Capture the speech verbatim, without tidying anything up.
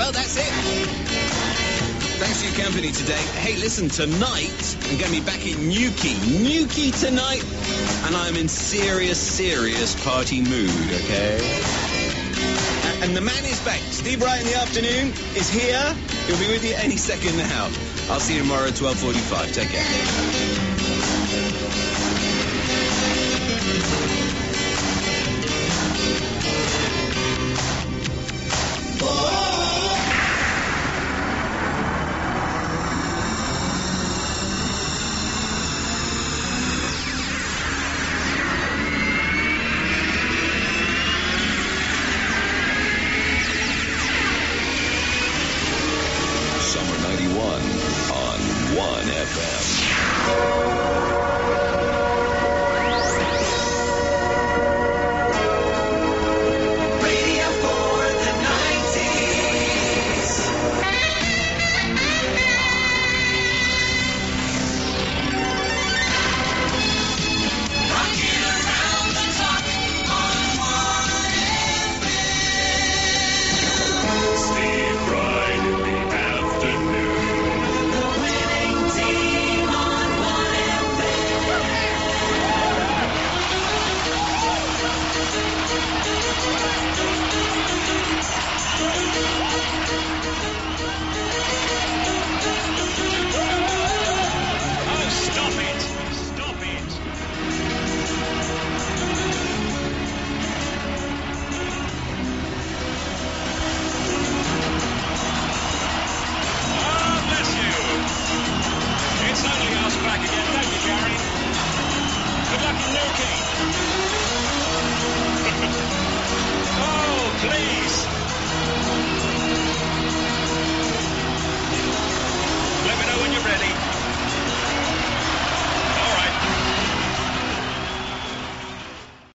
Well, that's it. Thanks for your company today. Hey, listen, tonight I'm going to be back in Newquay. Newquay tonight. And I'm in serious, serious party mood, okay? And, and the man is back. Steve Wright in the afternoon is here. He'll be with you any second now. I'll see you tomorrow at twelve forty-five. Take care. Please.